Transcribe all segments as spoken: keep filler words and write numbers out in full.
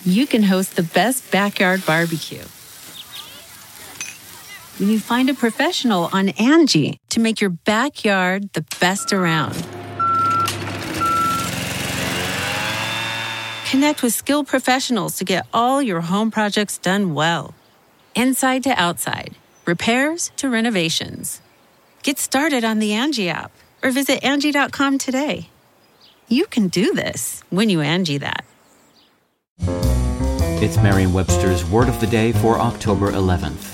you can host the best backyard barbecue. When you find a professional on Angie to make your backyard the best around. Connect with skilled professionals to get all your home projects done well. Inside to outside, repairs to renovations. Get started on the Angie app or visit Angie dot com today. You can do this when you Angie that. It's Merriam-Webster's Word of the Day for October eleventh.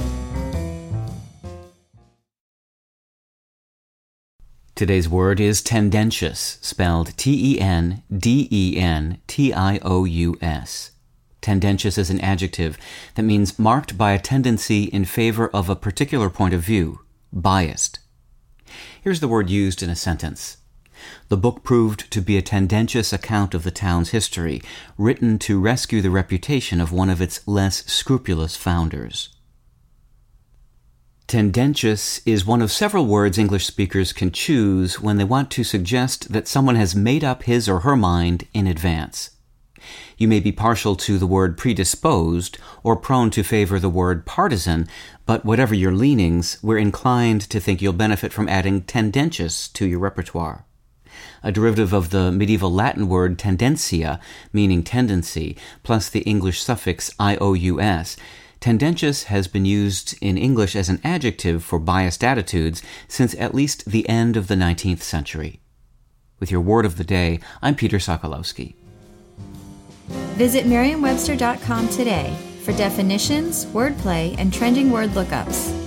Today's word is tendentious, spelled T E N D E N T I O U S. Tendentious is an adjective that means marked by a tendency in favor of a particular point of view, biased. Here's the word used in a sentence. The book proved to be a tendentious account of the town's history, written to rescue the reputation of one of its less scrupulous founders. Tendentious is one of several words English speakers can choose when they want to suggest that someone has made up his or her mind in advance. You may be partial to the word predisposed or prone to favor the word partisan, but whatever your leanings, we're inclined to think you'll benefit from adding tendentious to your repertoire. A derivative of the medieval Latin word tendentia, meaning tendency, plus the English suffix ious, tendentious has been used in English as an adjective for biased attitudes since at least the end of the nineteenth century. With your word of the day, I'm Peter Sokolowski. Visit Merriam Webster dot com today for definitions, wordplay, and trending word lookups.